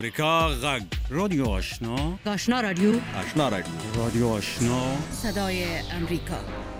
امریکا غږ رادیو آشنا رادیو رادیو آشنا صدای امریکا.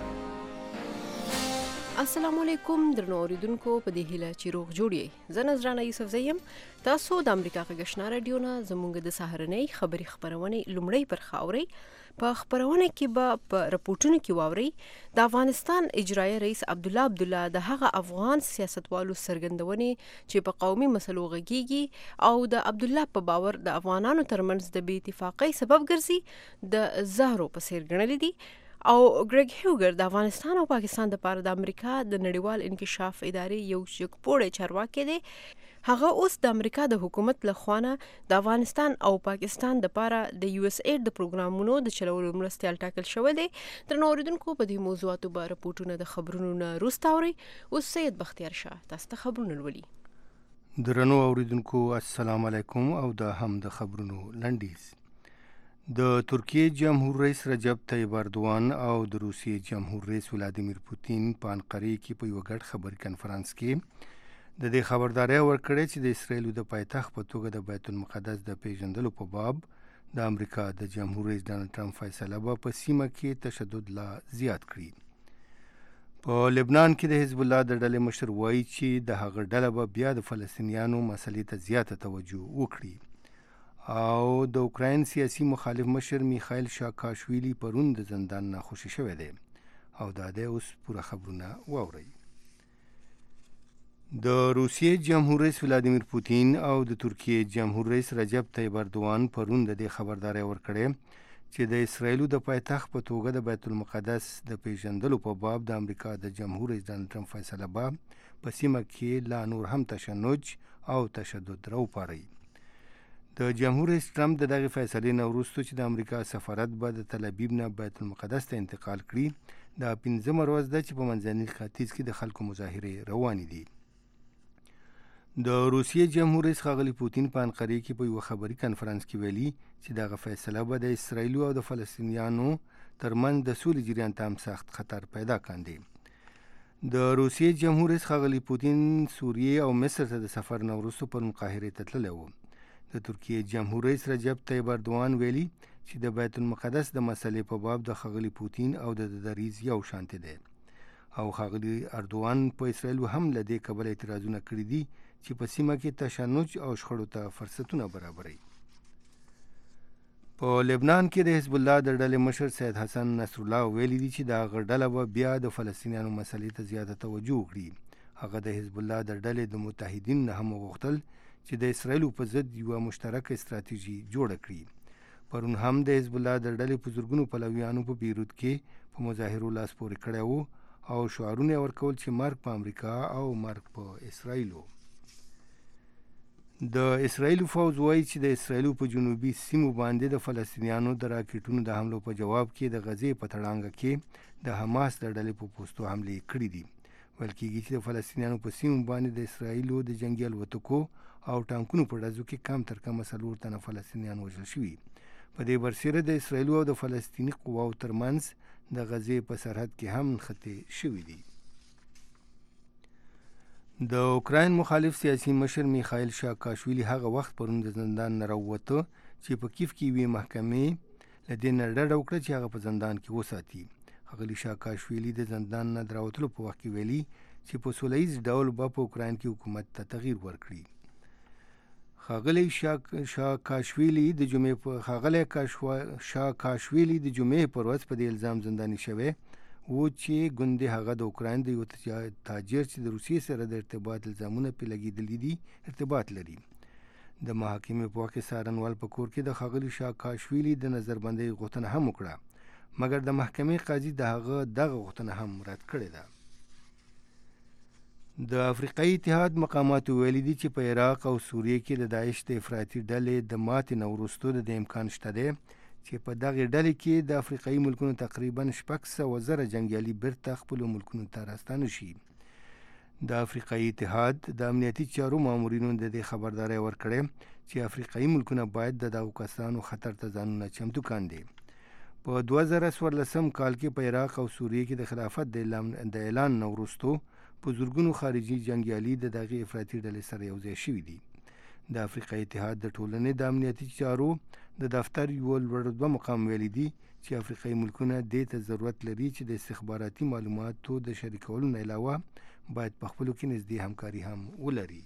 السلام علیکم درنو اوریدونکو، په دې هیله چې روغ جوړی. زه نذرانه یوسف زیم. تاسو د امریکا غږ آشنا رادیو نه زموږ د سهارنۍ خبری خبرونه لومړی برخه اورئ. په خبرونه کې به په رپورټونو کې واورئ د افغانستان اجرایي رئیس عبدالله د هغه افغان سیاستوالو سرګندونې چې په قومي مسلو غږیږي او د عبدالله په باور د افغانانو ترمنځ د بې اتفاقۍ سبب ګرځي د زهرو په څیر ګڼل دي. او ګریګ هیوګر د افغانستان او پاکستان لپاره د امریکا د نړیوال انکشاف ادارې یو چکپوړی چارواکي دی. هغه اوس د امریکا د حکومت له خوانه د افغانستان او پاکستان لپاره د یو اس اید د پروګرامونو د چلولو مرستیال ټاکل شوی دی. درنو اوریدونکو، په دې موضوعاتو به رپورټونه د خبرونو نه وروسته اورئ. اوس سید بختیار شاه تاسو ته خبرونه لولي. درنو اوریدونکو، السلام علیکم او د هم د خبرونو لنډیز. د ترکیه جمهور رئیس رجب طیب اردوان او د روسیې جمهور رئیس ولادیمیر پوتین په انقره کې په یو ګډ خبري کنفرانس کې د دې خبرداري ورکړې چې د اسرایل د پایتخت په توګه د بیت المقدس د پیژندلو په باب د امریکا د جمهور رئیس ډانلډ ټرمپ فیصله به په سیمه کې تشدد لا زیات کړي. په لبنان کې د حزب الله د ډلې مشر وایي چې د هغه ډله به بیا د فلسطینیانو مسلې ته زیاته توجه وکړي. او د اوکراین سیاسي مخالف مشر میخائیل شاکاشویلی پرون د زندان نه خوشی شوی دی. او دا د اوس پوره خبرونه واورئ. د روسیې جمهور رئیس ولادیمیر پوتین او د ترکیې جمهور رئیس رجب طیب اردوان پرون د دې خبرداري ورکړې چې د اسرایل د پایتخت په توګه د بیت المقدس د پیژندلو په باب د امریکا د جمهور رئیس ډانلډ ټرمپ فیصله به په سیمه کې لا نور هم تشنج او تشدد راوپاري. د جمهور رئیس ټرمپ د دغه فیصلې نه وروسته چې د امریکا سفارت به د تل ابیب نه بیت المقدس ته انتقال کړي، دا 15 ورځ ده چې په منځني ختیځ کې د خلکو مظاهرې روانې دي. د روسیې جمهور رئیس ښاغلي پوتین په انقره کې په یو خبري کنفرانس کې ویلي چې دغه فیصله به د اسرایل او د فلسطینیانو ترمنځ د سولې جریان ته هم سخت خطر پیدا کاندي. د روسیې جمهور رئیس ښاغلي پوتین سوریې او مصر ته د سفر نه وروسته پرون قاهرې ته تللی و. د ترکیې جمهور رئیس رجب طیب اردوان ویلي چې د بیت المقدس د مسلې په باب د ښاغلي پوتین او د دریځ یو شانتي دی. او ښاغلي اردوان په اسرائیل هم له دې کبله اعتراضونه کړي دي چې په سیمه کې تشنج او شخړو ته فرصتونه برابروي. په لبنان کې د حزب الله د ډلې مشر سید حسن نصر الله ویلي دي چې دا ډله به بیا د فلسطینیانو مسلې ته زیاته توجه وکړي. هغه د حزب الله د ډلې د متحدین نه هم وغوښتل چې د اسرائیل په ضد یو مشترکه استراتیژي جوړه کړي. پرون هم د حزب الله د ډلې په زورګونو پلویانو په بیروت کې په مظاهرو لاس پورې کړی وو او شعارونه ورکول چې مرګ په امریکا او مرګ په اسرائیلو. د اسرائیل فوز وایي چې د اسرائیل په جنوبي سیمو باندې د فلسطینیانو د راکټونو د حملو په جواب کې د غزې په تړانګه کې د حماس د ډلې په پوستو حملې کړې دي. ویل کېږي چې د فلسطینیانو په سیمو باندې د اسرائیلو د جنګي الوتکو او ټانکونو په ډزو کې کم تر کمه 4 تنه فلسطینیان وژل شوي. په دې برسېره د اسرائیل او د فلسطیني قواو ترمنځ د غزې په سرحد کې هم نښتې شوي دي. د اوکراین مخالف سیاسي مشر میخائیل شاکاشویلی هغه وخت پرون د زندان نه راووته چې په کیف کې یوې محکمې له دې نه ډډه وکړه چې هغه په زندان کې وساتي. ښاغلي شاکاشویلی د زندان نه د راوتلو په وخت کې ویلي چې په سوله ییز ډول به په اوکراین کې حکومت ته تغییر ورکړي. ښاغلی شاکاشویلی د جمعې پر ورځ په دې الزام زنداني شوی و چې ګوندې هغه د اوکراین د یو تاجر چې د روسیې سره د ارتباط الزامونه پرې لګېدلي دي ارتباط لري. د محاکمې په وخت کې څارنوال په کور کې د ښاغلي شاکاشویلی د نظربندۍ غوښتنه هم وکړه، مګر د محکمې قاضي د هغه دغه غوښتنه هم رد کړې ده. د افریقایي اتحاد مقاماتو ویلي دي چې په عراق او سوریې کې د داعش د افراطي ډلې د ماتې نه وروسته د امکان شته دی چې په دغې ډلې کې د افریقایي ملکونو تقریبا 600,000 جنګیالي بیرته خپلو ملکونو ته راستانه شي. د افریقایي اتحاد د امنیتي چارو مامورینو د دې خبرداری ورکړی چې افریقایي ملکونه باید د دغو کسانو خطر ته ځانونه چمتو کاندي. په 2014 کال کې په عراق او سوریې کې د خلافت د اعلان نه وروسته په زرګونو خارجي جنګیالي د دغې افراطي ډلې سره یوځای شوي دي. د افریقای اتحاد د ټولنې د امنیتي چارو د دفتر یو لوړ دوه مقام ویلي دي چې افریقایي ملکونه دې ته ضرورت لري چې د استخباراتي معلوماتو د شریکولو نه علاوه باید په خپلو کې نږدې همکاري هم ولري.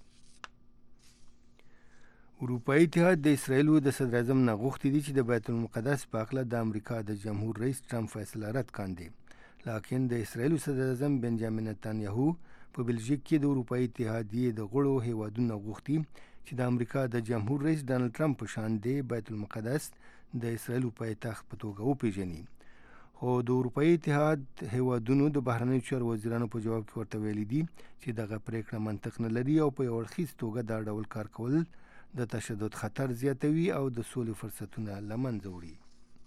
اروپایي اتحاد د اسرایلو د صدر اعظم نه غوښتي دي چې د بیت المقدس په اړه د امریکا د جمهور رئیس ټرمپ فیصله رد کاندي، لکن د اسرایلو صدر اعظم بنجامین نتانیاهو په بلژیک کې د اروپایي اتحادیې د غړو هیوادونو غوښتي چې د امریکا د جمهور رئیس ډانلډ ټرمپ په شان د بیت المقدس د اسرایلو پایتخت په توګه وپیژني. خو د اروپایي اتحاد هیوادونو د بهرنیو چارو وزیرانو په جواب کې ورته ویلي دي چې دغه پریکړه منطق نه لري او په یو اړخیز توګه دا ډول کار کول د تشدد خطر زیاتوي او د سولې فرصتونه له منځه وړي.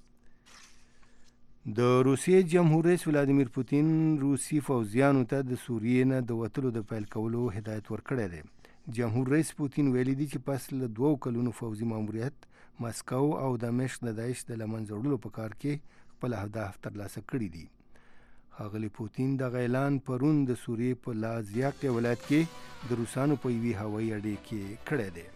د روسیې جمهور رئیس ولادیمیر پوتین روسي فوجیانو ته د سوریې نه د وتلو د پیل کولو هدایت ورکړی دی. جمهور رئیس پوتین ویلي دي چې پس له 2 کلونو فوجي ماموریت مسکو او دمشق د داعش د له منځه وړلو په کار کې خپل اهداف ترلاسه کړي دي. ښاغلي پوتین دغه اعلان پرون د سوریې په لازیاق ولایت کې د روسانو په یوې هوایي اډې کې کړی دی.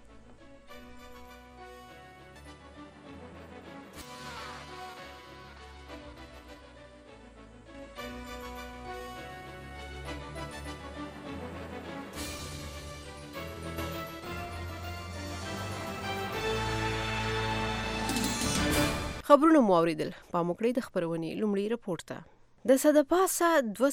خبرونه مو اوریدل. پام وکړئ د خبرونې لومړی رپورټ ته. د صدپاسه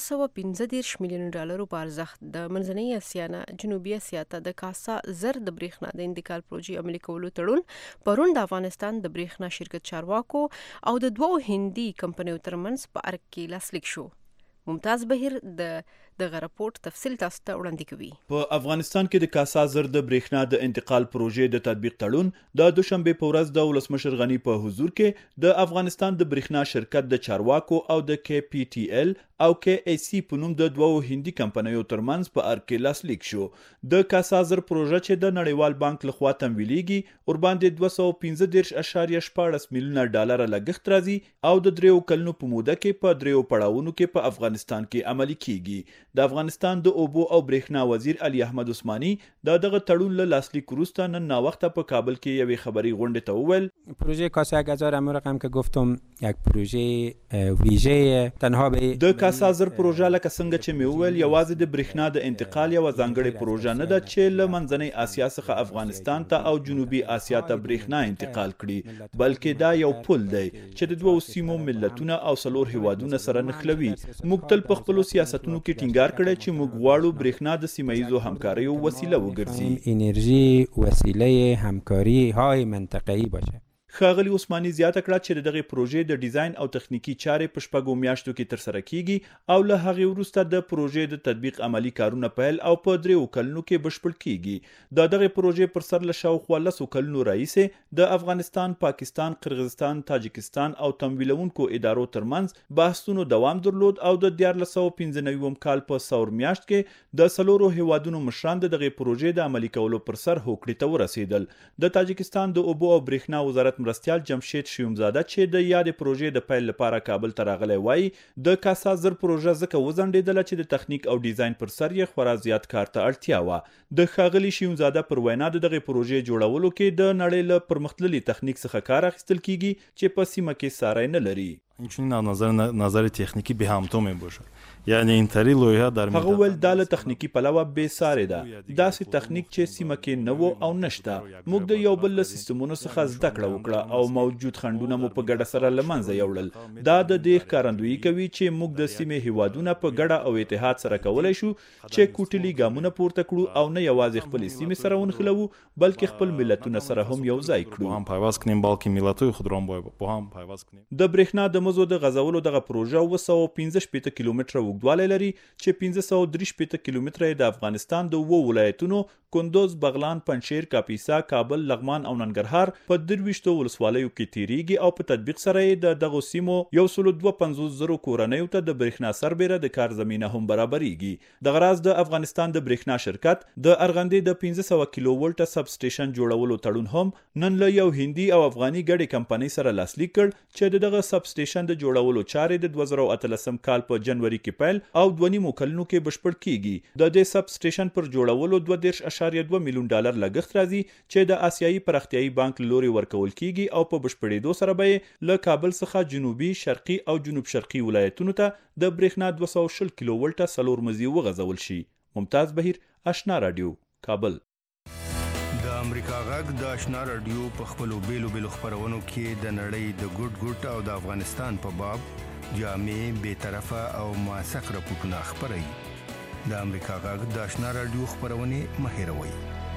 215 میلیون ډالرو په ارزښت د منځنۍ اسیا نه جنوبي اسیا ته د کاسا زر د برېښنا د انتقال پروژې عملي کولو تړون پرون د افغانستان د برېښنا شرکت چارواکو او د 2 هندي کمپنیو ترمنځ په ارګ کې لاسلیک شو. ممتاز بهیر دغه رپورټ تفصیل تاسو ته وړاندې کوي. په افغانستان کې د کاسا زر د برېښنا د انتقال پروژې د تطبیق تړون د دوشنبه په ورځ د ولسمشر غنی په حضور کې د افغانستان د برېښنا شرکت د چارواکو او د KPTL او KAC په نوم د 2 هندي کمپنیو ترمنځ په ارګ کې لاسلیک شو. د کاسا زر پروژه چې د نړیوال بانک لخوا تمویلېږي ور باندې 215.14 میلیونه ډالر لګښت راځي او د 3 کلونو په موده کې په 3 پړاوونو کې په افغانستان کې عملي کیږي. د افغانستان د اوبو او برېښنا وزیر علي احمد عثماني دغه تړون له لاسلیک وروسته نن ناوخته په کابل کې یوې خبري غونډې ته وویل پروژه کاسا 1000 همون رقم که گفتم یک پروژه ویژه تنها به د کاسا زر پروژه لکه څنګه چې مې وویل یوازې د برېښنا د انتقال یو ځانګړې پروژه نه ده چې له منځنۍ اسیا څخه افغانستان ته او جنوبي اسیا ته برېښنا انتقال کړي، بلکې دا یو پل دی چې د 2 سیمو ملتونه او 4 هیوادونه سره نښلوي. موږ تل په خپل سیاستونو کې ټینګار کړی چې موږ غواړو برېښنا د سیمه‌ایزو همکاریو وسیله وګرځي. انرژی وسیله همکاری های منطقه‌ای باشه. ښاغلي عثماني زیاته کړه چې دغه پروژې د ډیزاین او تخنیکی چارې په 6 میاشتو کې ترسره کیږي او له هغه وروسته د پروژې د تطبیق عملی کارونه پیل او په 3 کلونو کې بشپړ کیږي. دغه پروژې پر سر له شاوخوا 10 کلونو راهیسې د افغانستان، پاکستان، قرغیزستان، تاجکستان او تمویلونکو ادارو ترمنځ بحثونو دوام درلود او د 1495 کال په ثور میاشت کې د 4 هیوادونو مشران دغه پروژې د عملی کولو پر سر هوکړې ته ورسېدل. د تاجکستان د اوبو او برېښنا وزارت مرستیال جمشید شیومزاده چې د یادې پروژې د پیل لپاره کابل ته راغلی وای د کاسا زر پروژه ځکه وځنډېدله چې د تخنیک او ډیزاین پر سر یې خورا زیات کار ته اړتیا وه. د ښاغلي شیومزاده پر وینا د دغه پروژې جوړولو کې د نړۍ له پرمختللي تخنیک څخه کار اخیستل کیږي چې په سیمه کې ساری نه لري. اینچنین نظر تکنیکی به همتو می باشه، یعنی اینطوری لوحه در هغه ول د تخنیکی پلوه به ساره ده داسې تخنیک چې سیمه کې نو او نشته. موږ د یو بل سیستمونو څخه زده کړه وکړه او موجود خندونه مو په ګډه سره لمنځه یوړل. دا د دې ښکارندویي کوي چې موږ د سیمې هیوادونه په ګډه او اتحاد سره کولای شو چې کوټلي ګامونه پورته کړو او نه یوازې خپل سیمې سره ونښلو بلکې خپل ملتونه سره هم یو ځای کړو. هم پیوست کنیم بلکې ملت‌های خود را با هم پیوست کنیم. د برېښنا د مزو د غځولو دغه پروژه 215 کیلومتره اوږدوالی لري چې 533 کیلومتره د افغانستان د 2 ولایتونو کندوز، بغلان، پنجشیر، کاپیسا، کابل، لغمان او ننګرهار په 23 ولسوالیو کې تیریږي او په تطبیق سره د دغه سیمو 152,000 کورنیو ته د برېښنا سربېره د کار زمینه هم برابرېږي. دغه راز د افغانستان د برېښنا شرکت د ارغندې د 1500 کیلو ولټه سب سټیشن جوړولو تړون هم نن له یو هندي او افغاني ګډې کمپنۍ سره لاسلیک کړ چې دغه سب سټیشن سټیشن د جوړولو چارې د 2013 کال په جنوري کې پیل او 2.5 کلونو کې بشپړ کیږي. د دې سب سټیشن پر جوړولو 2.2 میلیون ډالر لګښت راځي چې د آسیایي پرختیایي بانک لوري ورکول کیږي او په بشپړېدو سره به له کابل څخه جنوبي، شرقي او جنوب شرقي ولایتونو ته د برېښنا 220 کیلو ولټه سلور مزي وغځول شي. ممتاز بهیر، آشنا رادیو، کابل. د امریکا غږ د آشنا رادیو په خپلو بیلو خپرونو کې د نړۍ د ګډ او د افغانستان په باب جامع، بی‌طرفه او موثق راپورټونه خپروي. د امریکا غږ د آشنا رادیو خپرونې مه هېروئ.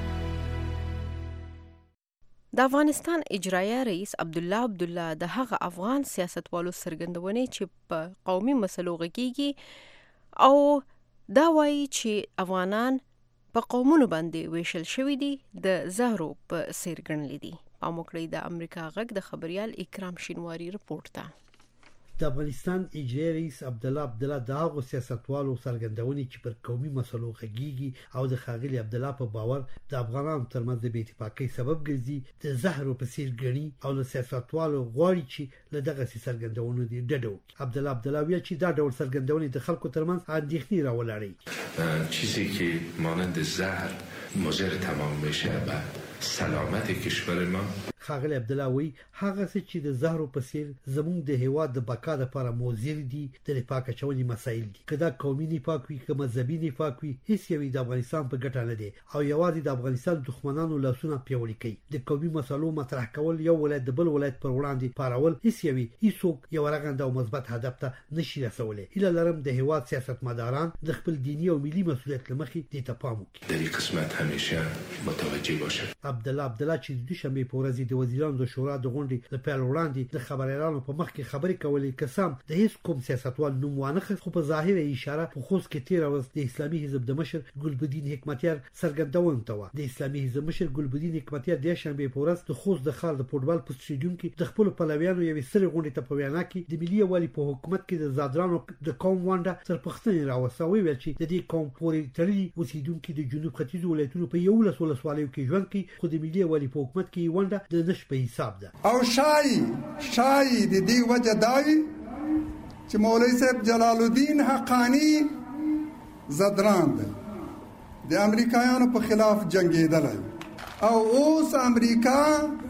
د افغانستان اجرایه رئیس عبدالله د هغه افغان سیاستوالو څرګندونې چې په قومي مسلو غږیږي او دا وایي چې افغانان په قومونو باندې ویشل شوي دي د زهرو په څیر ګڼلي دي. پام وکړئ د امریکا غږ د خبريال اکرام شینواری رپورټ ته. د افغانستان اجرایي رئیس عبدالله د هغو سیاستوالو څرګندونې چې پر قومي مسلو غږیږي او د ښاغلي عبدالله په باور د افغانانو ترمنځ د بې اتفاقۍ سبب ګرځي د زهرو په څیر ګڼي او له سیاستوالو غواړي چې له دغسې څرګندونو ډډه وکړي. عبدالله ویل چې دا ډول څرګندونې د خلکو ترمنځ اندېښنې راولاړوي. چیزی که مانند زهر مضر تمام بشه به سلامت کشور ما. ښاغلي عبدالله وی هغه څه چې د زهرو په څیر زموږ د هیواد د بقا لپاره مضر دي د نفاق اچونې مسایل دي. که دا قومي نفاق وي، که مذهبي نفاق وي، هیڅ یو د افغانستان په ګټه نه دی او یوازې د افغانستان دښمنانو لاسونه پیاوړي کوي. د قومي مسلو مطرح کول یو ولایت د بل ولایت پر وړاندې پارول هیڅوک یو رغنده او مثبت هدف ته نشي رسولی. هیله لرم د هیواد سیاستمداران د خپل دینی او ملي مسؤلیت لمخې دې ته پام وکړي. در این قسمت همیشه متوجه باشه. عبدالله چې د دوشنبه په ورځ د وزیرانو د شورا د غونډې د پیل وړاندې د خبريالانو په مخ کې خبرې کولې، قسم د هیڅ کوم سیاستوال نوم وانه خو په ظاهر اشاره په خوست کې تیر ورځ د اسلامي حزب د مشر ګلبدین حکمتیار څرګندونه و. د اسلامي حزب مشر ګلبدین حکمتیار د شنبه په ورځ د خوست د خال د فوټبال په سټیډیوم کې د خپل پلویانو یوې سره غونډې ته په وینا کې د ملي والی په حکومت کې د زادرانو د قوم ونده تر پښتنې راوستوي، ویل چې د دې قوم پورې تړلي اوسیدونکو د جنوب ختیځ ولایتونو په 11 ولسوالیو کې ژوند کوي، خو د ملي والی په حکومت کې ونده د نش په حساب ده. او شای د دې وجه دای چې مولوی صاحب جلال الدین حقانی زدران ده د امریکایانو په خلاف جنگیدل او اوس امریکا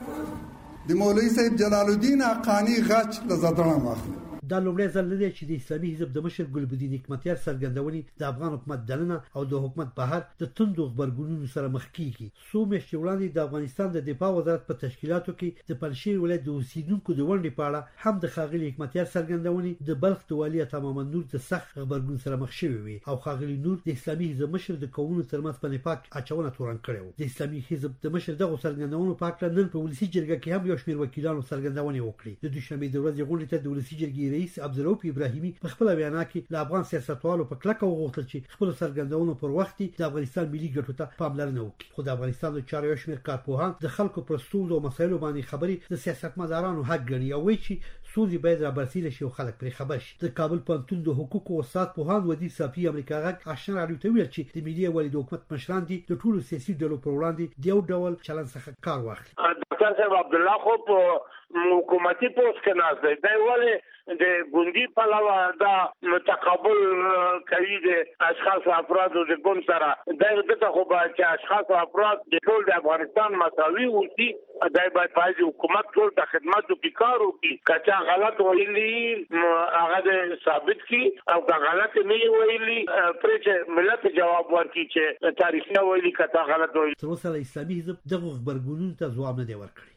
د مولوی صاحب جلال الدین حقانی غچ له زدران واخلي. دا لومړی ځل دی چې د اسلامي حزب د مشر ګلبدین حکمتیار څرګندونې د افغان حکومت دننه او د حکومت بهر د توندو خبرګونونو سره مخ کیږي. څو میاشتې وړاندې د افغانستان د دفاع وزارت په تشکیلاتو کې د پنجشیر ولایت د اوسیدونکو د ونډې په اړه هم د ښاغلي حکمتیار څرګندونې د بلخ د والي عطا محمد نور د سخت خبرګون سره مخ شوی وي او ښاغلي نور د اسلامي حزب مشر د قومونو ترمنځ په نفاق اچونه تورن کړو. د اسلامي حزب د مشر دغه څرګندونو په اړه نن په ولسی جرګه کې هم یو شمېر وکیلانو څرګندونې وکړې. د دوشنبه د ورځې غونډې ته د ولسی جرګې رئیس عبدالرؤف ابراهیمي په خپل بیان کې د افغان سیاستوالو په کلکه وغوښتل چې خپل څرګندونو پر وخت د افغانستان ملي ګټو ته پاملرنه وکړي. خو د افغانستان د چارو یو شمېر کارپوهان د خلکو پر ستونزو او مسایلو باندې خبرې د سیاستمدارانو حق ګڼي او وایي چې ستونزې باید رابرسېره شي او خلک پرې خبر شي. د کابل پوهنتون د حقوقو استاد پوهاند ودي صافي امریکا غږ آشنا راډیو ته ویل چې د ملي والي د حکومت مشران دي د ټولو سیاسي ډلو پر وړاندې د یو ډول چلند څخه کار واخلي. ډاکټر صاحب عبدالله خو په حکومتي پوسټ کې ناست دی، دا ولې د ګوندي په علاوه دا متقابل کوي د اشخاص افراد د ګوند سره دا دغه خو به چې اشخاص افراد د ټول د افغانستان مساوي وي، دا باید په حکومت ټول د خدماتو کې کار وکړي. کچا غلط ویلي هغه ثابت کی او دا غلط نه ویلي پرې ملت جواب ورکړي چې تاریخي ویلي کته غلط ویلي. تر اوسه اسلامي حزب دغه خبرګونونو ته ځواب نه دی ورکړی.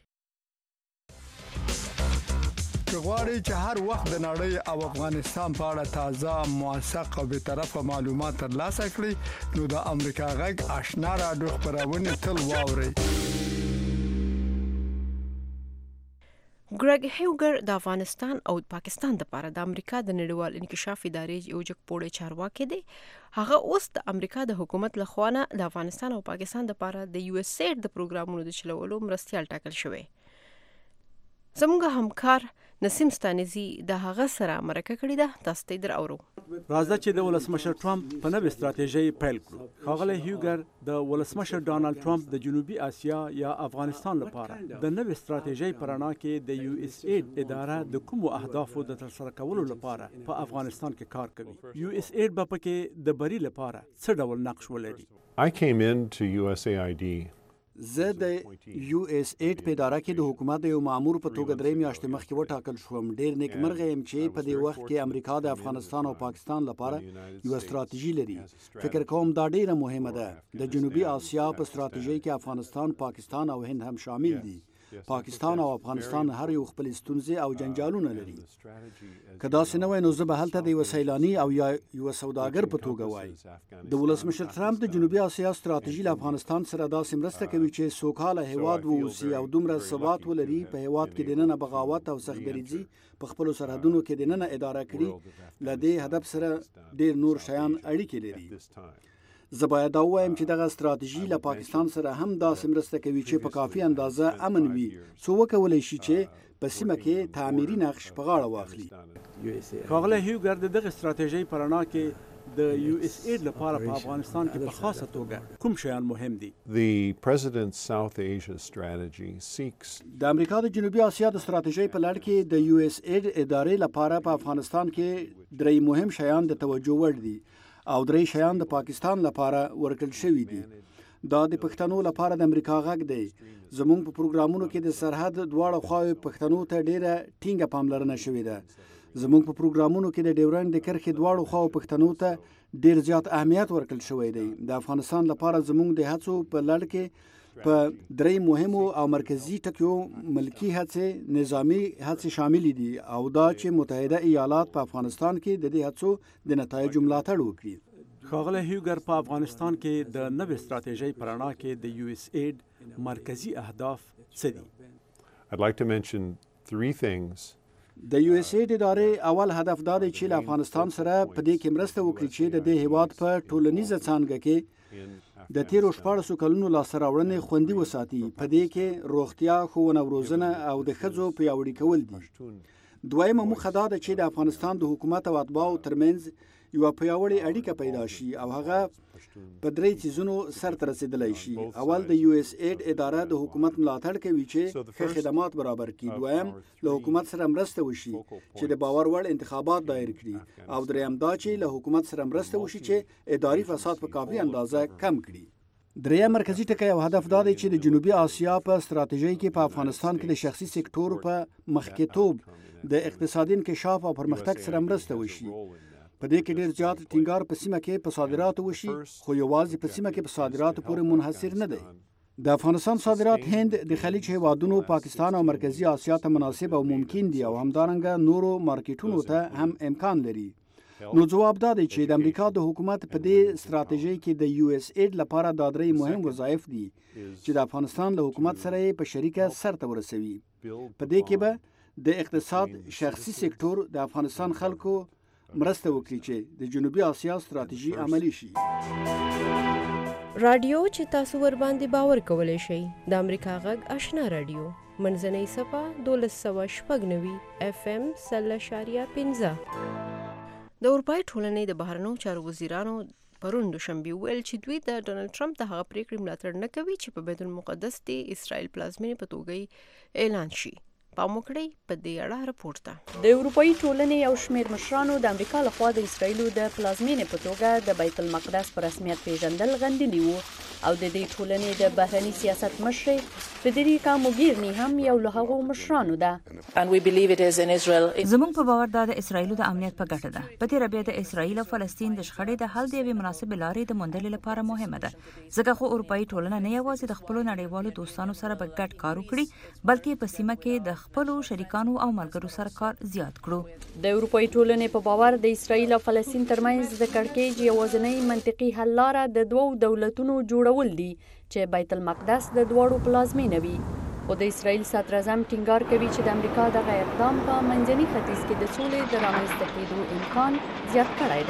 غواړئ چې هر وخت د نړۍ او افغانستان په اړه تازه، موثق او بی‌طرفه معلومات ترلاسه کړئ نو د امریکا غږ آشنا راډیو خبرونه تل واورئ. ګریګ هیوګر د افغانستان او پاکستان لپاره د امریکا د نړیوال انکشاف ادارې یو جګپوړی چارواکي دی. هغه اوس د امریکا د حکومت لخوا د افغانستان او پاکستان لپاره د یو اس ایډ د پروګرامونو د چلولو مرستيال ټاکل شوی. زموږ همکار نسیم ستانزي د هغه سره مرکه کړې ده، تاسو ته دراورو. راځه چې د ولسمشر ټرمپ په نوې ستراتیژي پیل کړو. ښاغلی هیوګر د ولسمشر ډانلډ ټرمپ د جنوبي آسیا یا افغانستان لپاره د نوې ستراتیژي په رڼا کې د یو اس اید اداره د کومو اهدافو د ترسره کولو لپاره په افغانستان کې کار کوي. یو اس اید به پکې د بری لپاره څه ډول نقش ولري؟ I came into USAID زه د یو اس اید په اداره کې د حکومت د یو مامور په توګه 3 میاشتې مخکې وټاکل شوم. ډېر نیکمرغه یم چې په دې وخت کې امریکا د افغانستان او پاکستان لپاره یو ستراتیژي لري. فکر کوم دا ډېره مهمه ده. د جنوبي آسیا په ستراتیژي کې افغانستان، پاکستان او هند هم شامل دي. پاکستان او افغانستان هر یو خپل ستونزې او جنجالونه لري. که داسې نه وای نو زه به هلته د یو سیلاني او یا یو سوداګر په توګه وای. د ولسمشر ټرمپ د جنوبي آسیا ستراتیژي له افغانستان سره داسې مرسته کوي چې سوکاله هیواد واوسي او دومره ثبات ولري. په هیواد کې دننه بغاوت او سختدریځي په خپل سرحدونو کې دننه اداره کړي. له دې هدف سره ډېر نور شیان اړیکې لري. زه باید دا ووایم چې دغه ستراتیژي له پاکستان سره هم داسې مرسته کوي چې په کافي اندازه امن وي څو وکولی شي چې په سیمه کې تعمیري نقش په غاړه واخلي. ښاغلی هیوګر د دغه ستراتیژۍ په رڼا کې د یو اس اید لپاره په افغانستان کې په خاصه توګه کوم شیان مهم دي؟ The President's South Asia strategy seeks د امریکا د جنوبي آسیا د ستراتیژۍ په لړ کې د یو اس اید ادارې لپاره په افغانستان کې 3 مهم شیان د توجه وړ دي او 3 شیان د پاکستان لپاره ورکړل شوي دي. دا د پښتنو لپاره د امریکا غږ دی. زموږ په پروګرامونو کې د سرحد دواړه خواوې پښتنو ته ډیره ټینګه پاملرنه شوې ده. زموږ په پروګرامونو کې د ډیورنډ د کرښې دواړو خواوو پښتنو ته ډیر زیات اهمیت ورکړل شوی دی. د افغانستان لپاره زموږ د هڅو په لړ کې په 3 مهمو او مرکزی ټکیو ملکی هڅې، نظامی هڅې شامل دي او دا چې متحده ایالات په افغانستان کې د دې هڅو د نتایجو ملاتړ وکړي. ښاغلی هیوګر په افغانستان کې د نوې ستراتیژۍ په رڼا کې د یو اس اید مرکزی اهداف څه دي؟ I'd like to mention 3 things. د یو اس اید ادارې اول هدف دا دی چې له افغانستان سره په دې کې مرسته وکړي چې د دې هیواد په ټولنیزه څانګه کې د تیرو 14 کلونو لاسته راوړنې خوندي وساتي. په دې کې روغتیا، ښوونه او روزنه او د ښځو پیاوړي کول دي. دویمه موخه دا ده چې د افغانستان د حکومت او اتباعو ترمنځ یو پیاوړی اړیکه پیدا شي او هغه په 3 چیزونو سرته رسیدلی شي. اول د یو اس اید اداره د حکومت ملاتړ کوي چې ښه خدمات برابر کړي. دویم له حکومت سره مرسته وشي چې د باور وړ انتخابات دایر کړي. او دریم دا چې له حکومت سره مرسته وشي چې اداري فساد په کافي اندازه کم کړي. دریم مرکزی ټکی او هدف دا دی چې د جنوبي آسیا په ستراتیژۍ کې په افغانستان کې د شخصي سکتور په مخکېتوب د اقتصادي انکشاف او پرمختګ سره مرسته وشي. په دې کې ډېر زیات ټینګار په سیمه کې په صادراتو وشي، خو یوازې په سیمه کې په صادراتو پورې منحصر نه دی. د افغانستان صادرات هند، د خلیج هیوادونو، پاکستان او مرکزی آسیا ته مناسب او ممکن دي او همدارنګه نورو مارکیټونو ته هم امکان لري. نو جواب دا دی چې د امریکا د حکومت په دې ستراتیژۍ کې د یو اس اید لپاره دا 3 مهم وظایف دي چې د افغانستان له حکومت سره په شریکه سرته ورسوي. په دې کې به د اقتصاد، شخصي سکتور، د افغانستان خلکو مرسته وکړي چې د جنوبي آسیا ستراتیژي عملی شي. رادیو چې تاسو ور باندې باور کولای شئ د امریکا غږ آشنا رادیو منځنۍ صفه 1290 اف ام 0.15. د اروپای ټولنې د بهرنیو چارو وزیرانو پرون دوشنبه ویل چې دوی د ډونالد ټرمپ د هغه پریکړې ملاتړ نه کوي چې په بیت المقدس کې اسرائیل پلازمینې په توګه اعلان شي. پاموکړی په دې اړه راپورټ ده. د اروپאי ټولنې یو شمېر مشرانو د امریکا لخوا د اسرائیلو د پلازمینې په توګه د بیت المقدس په رسمیت پیژندل غندلي وو او د دې ټولنې د بهرني سیاست مشرې فدریکا موګیرني هم یو له هغو مشرانو ده. زموږ په باور دا د اسرائیلو د امنیت په ګټه ده. په تیره بیا د اسرائیل او فلسطین د شخړې د حل د یوې مناسبې لارې د موندلو لپاره مهمه ده. ځکه خو اروپאי ټولنه نه یوازې د خپلو نړیوالو دوستانو سره په ګډ کار وکړي بلکې په سیمه کې د خپلو شریکانو او ملګرو سره کار زیات کړو. د اروپאי ټولنې په باور د اسرائیل او فلسطین ترمنځ د کړکېچ یوازینۍ منطقي حل لاره د 2 دولتونو جوړول دي چې بیت المقدس د دواړو پلازمینه وي. خو د اسرائیل صدر اعظم ټینګار کوي چې د امریکا دغه اقدام په منځني ختیځ کې د سولې د رامنځته کېدو امکان زیات کړی دی.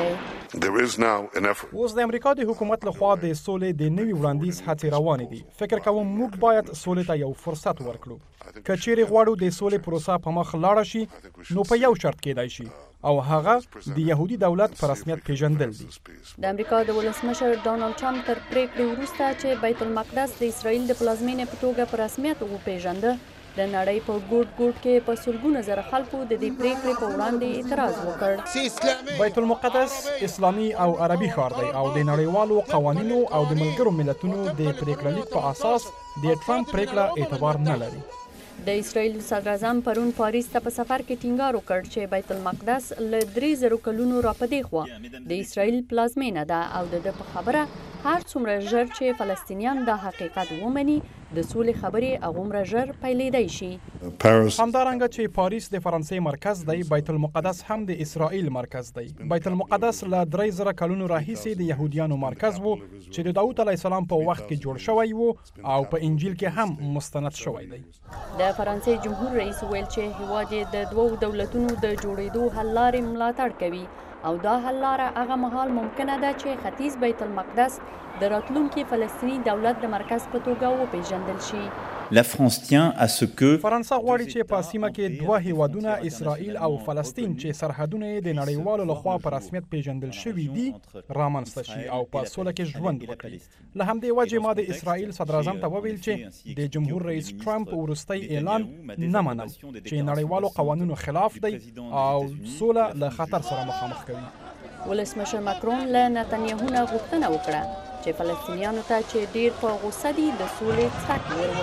اوس د امریکا د حکومت لخوا د سولې د نوي وړاندیز هڅې روانې دي. فکر کوم موږ باید سولې ته یو فرصت ورکړو. که چیرې غواړو د سولې پروسه په مخ لاړه شي نو په یو شرط کېدای شي او هغه د يهودي دولت په رسمیت پیژندل دي. د امریکا د ولسمشر ډانلډ ټرمپ تر پریکړې وروسته چې بیت المقدس د اسرائیل د پلازمینې په توګه په رسمیت وپیژنده، د نړۍ په ګوټ کې په سلګونه زره خلکو د دې پریکړې په وړاندې اعتراض وکړ. بیت المقدس اسلامي او عربي ښار دی او د نړیوالو قوانینو او د ملګرو ملتونو د پریکړه لیک په اساس د ټرمپ پریکړه اعتبار نه لري. د اسرائیل صدر اعظم پرون پاریس ته په سفر کې ټینګار وکړ چې بیت المقدس له 3000 کلونو راپدې خوا د اسرائیل پلازمینه ده او د په خبره هر څومره ژر چې فلسطینیان دا حقیقت ومني د سولې خبرې هغومره ژر پیلېدای شي. همدارنګه چې پاریس د فرانسې مرکز دی، بیت المقدس هم د اسرائیل مرکز دی. بیت المقدس له 3000 کلونو راهیسې د يهودیانو مرکز وو چې د داوود علیه السلام په وخت کې جوړ شوی وو او په انجیل کې هم مستند شوی دی. د فرانسې جمهور رئیس ویل چې هیواد د دوو دولتونو د جوړېدو حل لارې ملاتړ کوي او دا حل لاره هغه مهال ممکنه ده چې ختیځ بیت المقدس د راتلونکي فلسطیني دولت د مرکز په توګه وپیژندل شي. La France tient à ce que فرانسه غواړي چې په سیمه کې دوه هیوادونه اسرائیل او فلسطین چې سرحدونه یې د نړیوالو لخوا په رسمیت پیژندل شوي دي رامنځته شي او په سوله کې ژوند وکړي. له همدې وجې ما د اسرائیل صدر اعظم ته وویل چې د جمهور رئیس ټرمپ وروستی اعلان نه منم چې نړیوالو قوانینو خلاف دی او سوله له خطر سره مخامخ کوي. ولسمشر ماکرون له نتنیاهو نه غوښتنه وکړه چې فلسطینیانو ته چې ډیر په غوسه دي د سولې څرک ور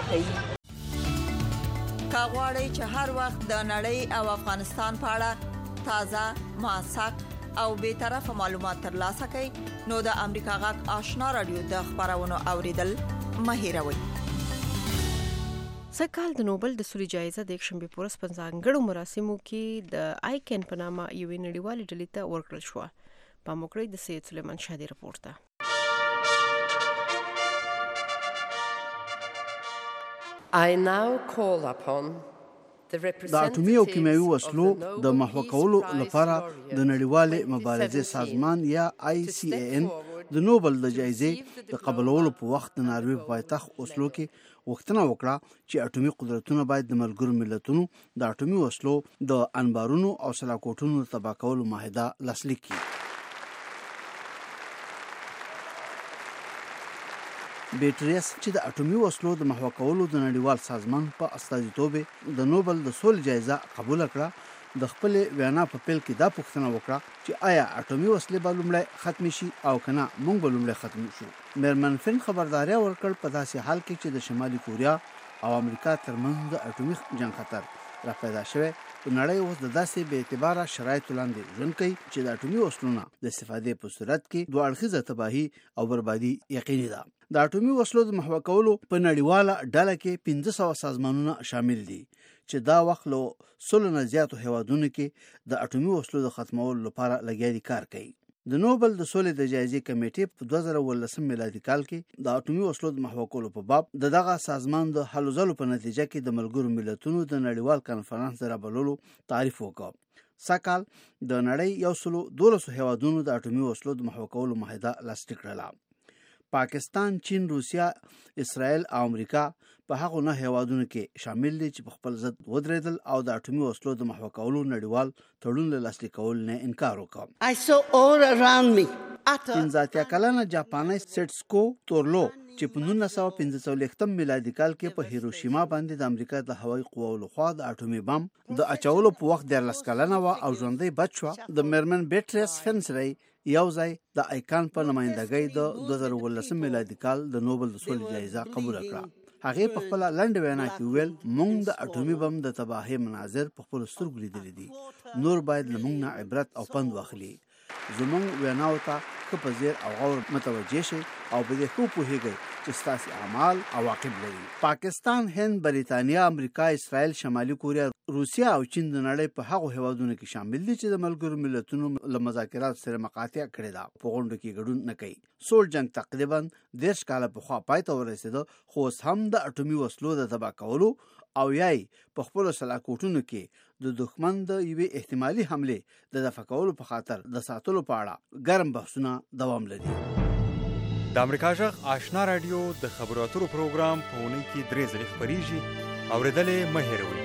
وښيي. که غواړئ چې هر وخت د نړۍ او افغانستان په اړه تازه، موثق او بیطرفه معلومات ترلاسه کړئ نو د امریکا غږ آشنا رادیو د خبرونو اوریدل مه هېروئ. سږکال د نوبل د سولې جایزه د یکشنبې په ورځ په ځانګړو مراسمو کې د آیکن په نامه یوې نړیوالې ډلې ته ورکړل شوه. پام وکړئ د سید سلیمان شاه د رپورټ ته. د اټومي او کیمیاوي وسلو د محو کولو لپاره د نړیوالې مبارزې سازمان یا ICAN د نوبل د جایزې د قبولولو په وخت د ناروې په پایتخت اوسلو کې غوښتنه وکړه چې اټومي قدرتونه باید د ملګرو ملتونو د اټومي وسلو د انبارونو او سلاکوټونو د تباه کولو معاهده لاسلیک کړي. بیټریس چې د اټومي وسلو د محو کولو د نړیوال سازمان په استازیتوب د نوبل د سولې جایزه قبول کړه، د خپل وینا په پیل کې دا پوښتنه وکړه چې آیا اټومي وسلې به لومړی ختم شي او کنه موږ به لومړی ختم شو. میرمن فین خبرداري ورکړ په داسې حال کې چې د شمالي کوریا او امریکا ترمنځ د اټومي جنگ خطر را پیدا شوی. په نړۍ اوس د داسې بې اعتباره شرایطو لاندې ژوند کوي چې د اټومي وسلو نه د استفادې په صورت کې دوه اړخیزه تباهي او بربادي یقیني ده. د اټومي وسلو د محو کولو په نړیواله ډله کې 1500 سازمانونه شامل دي چې دا وخت له 100 نه زیاتو هیوادونو کې د اټومي وسلو د ختمولو لپاره لګیا دي کار کوي. د نوبل د سولې د جایزې کمیټې په 2019 میلادي کال کې د اټومي وسلو د محو کولو په باب دغه سازمان د هلو ځلو په نتیجه کې د ملګرو ملتونو د نړیوال کانفرنس د رابللو تعریف وکړ. سکهال د نړۍ 112 هیوادونو د اټومي وسلو د محو کولو معاهده لاسلیک کړه. پاکستان، چین، روسیا، اسرائیل او امریکا په هغو نه هیوادونو کې شامل دي چې په خپل ضد ودرېدل او د اټومي وسلو د محو کولو نړیوال تړون له لاسلیک کولو نه انکار وکړ. 15 کلنه جاپاني سټسکو تورلو چې په 1945 میلادي کال کې په هیروشیما باندې د امریکا د هوایي قواو لخوا د اټومي بم د اچولو په وخت 14 کلنه و او ژوندۍ بچ شوه. د میرمن بیټریس فینسری یو ځای د آیکان په نمائندګۍ د 2019 میلادي کال د نوبل د سولې جایزه قبول کړه. هغه په خپل لنډ وینا کې ویل موږ د اټومي بم د تباهي مناظر په خپل سترګو لیدلي دي. نور باید له موږ نه عبرت او پند واخلي. زموږ ویناو ته ښه په ځیر او غور متوجه شي او په دې ښه پوهیږئ چې ستاسې اعمال عواقب لري. پاکستان، هند، بریتانیا، امریکا، اسرائیل، شمالي کوریا، روسیا او چین د نړۍ په هغو هیوادونو کې شامل دي چې د ملګرو ملتونو له مذاکراتو سره مقاطعه کړې ده. په غونډو کې ګډون نه کوي. سوړ جنګ تقریبا 10 کاله پخوا پای ته ورسېده، خو اوس هم د اټومي وسلو د تباه کولو او یای په خپل سلاکوټونو کې د دښمن د یوې احتمالي حمله د دفع کولو په خاطر د ساتلو په اړه ګرم بحثونه دوام لري. د امریکا جغ آشنا رادیو د خبرو اترو پروګرام په اونۍ کې 3 ځله خبريږي. اوریدلې مه هېروئ.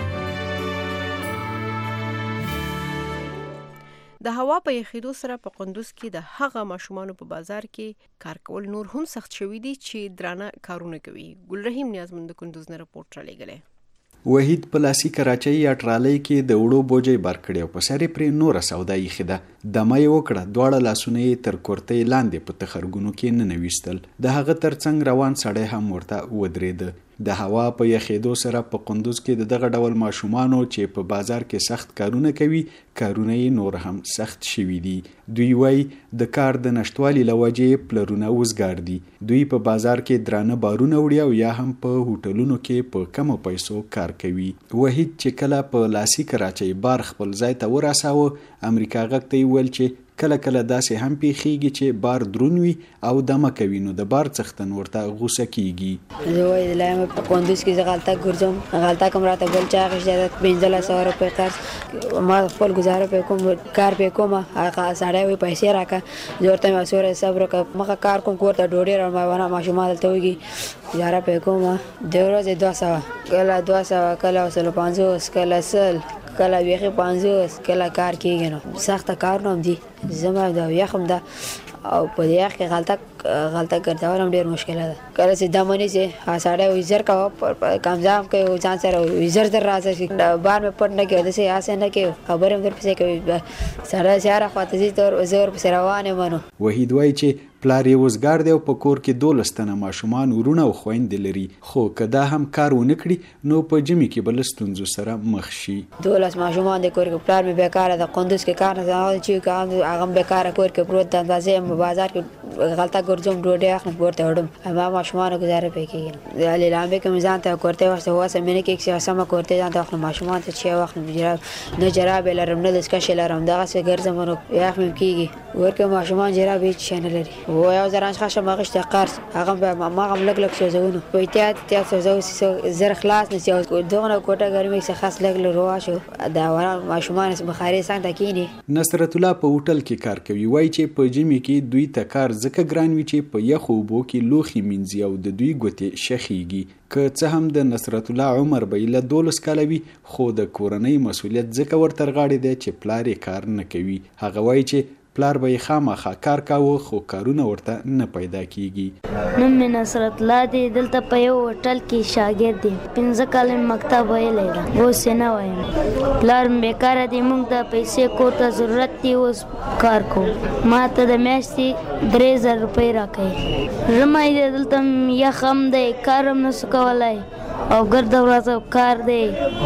د هوا په یخېدو سره په قندوز کې د هغه ماشومانو په بازار کې کار کول نور هم سخت شوي دي چې درانه کارونه کوي. ګلرحیم نیازمند د قندوز نه رپورټ رالیږلی. وحید پلاسی کراچۍ یا ټرالۍ کې د وړو بوجۍ بار کړی او په سر پرې نوره سودا ایښې ده. دمه یې وکړه، دواړه لاسونه یې تر کورتۍ لاندې په تخرګونو کې ننویستل. د هغه ترڅنګ روان سړی هم ورته ودرېده. د هوا په یخېدو سره په قندوز کې د دغه ډول ماشومانو چې په بازار کې سخت کارونه کوي، کارونه یې نور هم سخت شوي دي. دوی وایي د کار د نشټوالي له وجې پلرونه وزګار دي. دوی په بازار کې درانه بارونه وړي او یا هم په هوټلونو کې په کمو پیسو کار کوي. وحید چې کله په لاسي کراچۍ بار خپل ځای ته ورساوه، امریکا غږ ته یې وویل چې کله کله داسې هم پیښیږي چې بار درون وي او دمه کوي، نو د بار څښتن ورته غوسه کیږي. زه وایي لایم په قندوز کې زه غلطه ګرځم، غلطه کوم راته بل چا اخیستی 1500 روپۍ قرض، ما خپل ګزاره پې کوم، کار پې کوم، هغه سړی وایي پیسې راکړه، زه ورته وایم سوری صبر وکړه، مخه کار کوم، کور ته ډوډۍ راوړم، ماشومان دلته وږي، ګزاره پې کوم. د ورځې 200 کله 200 کله 150 کله 100 کله بیخي 50 کله کار کېږي. نو سخته کارونه هم دي، زما د یخم ده او په یخ کې غلطه ګرځول هم ډېر مشکله ده. کله چې دمه نیسي سړی وایي زر کوه، کامزام کوي ځان سره وایي زر راځه، بار مې پټ نه کوي، داسې هسې نه کوي، خبرې هم درپسې کوي، سړی چې هره خواته ځي زه ورپسې روان یم. نو وحید وایي چې پلار یې وزګار دی او په کور کې 12 تنه ماشومان، ورونه او خویندې لري، خو که دا هم کار ونه کړي نو په ژمي کې به له ستونزو سره مخ شي. 12 ماشومان د کور کې، پلار مې بیکاره د قندوز کې کار نه چې هغه هم بیکاره کور کې پروت ده، اندازې بازار کې غلطه ګرځم، ډوډۍ اخلم کور ته وړم، ما ماشومانو ګزاره پې کېږي. د لیلامې کې مې ځان ته کورتۍ واخیسته، واسه مې نه کېږي چې سمه کورتۍ ځان ته واخلم، ماشومان ته چې واخلم، نه جرابې لرم نه دستکشې لرم، دغسې ګرځم، نو یخ مې کېږي. ورکې ماشومان جرابې هېڅ شی نه لري. یو زرانج خشم اخیستی قرض، هغه ما هم لږ لږ سوځونو، په احتیاط سوځو زر خلاص نه شي، دغه کوټه ګرمۍ څخه خاص لږ لږ روا شو، د ماشومان بخارۍ څنګ ته کېني. نصرت الله په هوټل کې کار کوي. وایي چې په ژمي کې دوی ته کار ځکه ګران وي چې په یخو اوبو کې لوښي مینځي او د دوی ګوتې شخیږي. که څه هم د نصرت الله عمر به له 12 کاله وي، خو د کورنۍ مسؤلیت ځکه ورته غاړې دی چې پلار یې کار نه کوي. هغه وایي چې پلار به یې خامخا کار کاوه، خو کارونه ورته نه پیدا کیږي. نوم مې نصرت الله دی، دلته په یو هوټل کې شاګرد یم، 15 کاله مې مکتب ویلی ده، اوس یې نه وایم. پلار مې بیکاره دی، موږ ته پیسې کور ته ضرورت دی، اوس کار کوو، ما ته د میاشتې 3000 روپۍ راکوي. ژمی دی دلته یخ هم دی، کار هم نسو کولی او ګرده ورځ کار دی،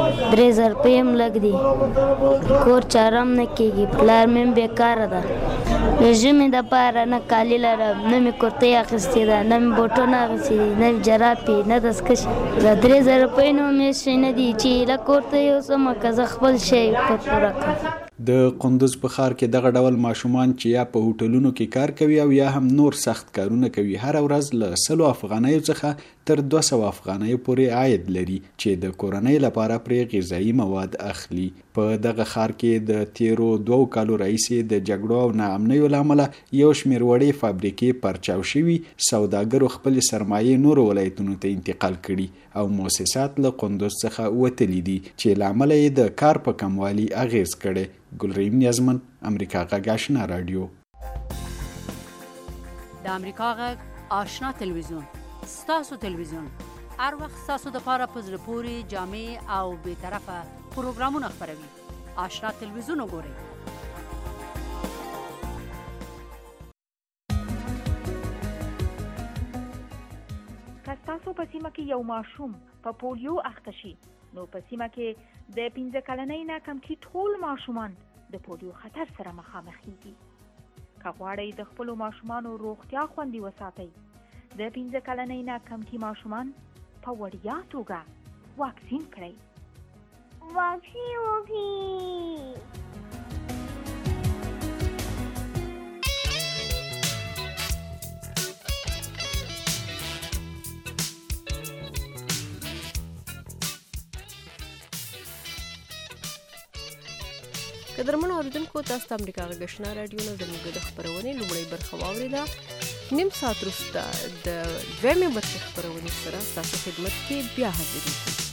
3000 روپۍ هم لږ دي، کور چاره هم نه کېږي. پلار مې بیکاره ده، د ژمي دپاره نه کالي لرم، نه مې کورتۍ اخیستې ده، نه مې بوټونه اخیستي دي، نه مې جرابې، نه دستکشې. د 3000 روپۍ نه مې هېڅ شی نه دي چې له کور ته یوسم که زه خپل شی پر پوره کړم. د قندوز په ښار کې دغه ډول ماشومان چې یا په هوټلونو کې کار کوي او یا هم نور سخت کارونه کوي، هر ورځ له 100 افغانیو څخه تر 200 افغانیو پورې عاید لري چې د کورنۍ لپاره پرې غذایي مواد اخلي. په دغه ښار کې د تیرو 2 کالو راهیسې د جګړو او ناامنیو له امله یو شمېر وړې فابریکې پرچاو شوي، سوداګرو خپلې سرمایې نورو ولایتونو ته انتقال کړي او مؤسسات له قندوز څخه وتلي دي چې له امله یې د کار په کموالي اغیز کړی. ګلرحیم نیازمن، امریکا غږ آشنا رادیو. د امریکا غږ آشنا تلویزیون، ستاسو تلویزیون، هر وخت ستاسو دپاره په زړه پورې جامع او بېطرفه پروګرامونه خپروي. آشنا تلویزیون وګورئ. که ستاسو په سیمه کې یو ماشوم په پولیو اخته شي، نو په سیمه کې د 15 کلنۍ نه کم کې ټول ماشومان د پولیو خطر سره مخامخ کیږي. که غواړئ د خپلو ماشومانو روغتیا خوندي وساتئ، د 15 کلنۍ نه کم کې ماشومان په وړیا توګه واکسین کړئ. واکسین وکړئ. قدرمن اوریدونکو تاسو ته امریکا غږشنا رادیو نه زموږ د خبرونې لومړی برخه واوریده. نیم ساعت وروسته د دویمې برخې خبرونې سره تاسو خدمت کې بیا حاضرېږو.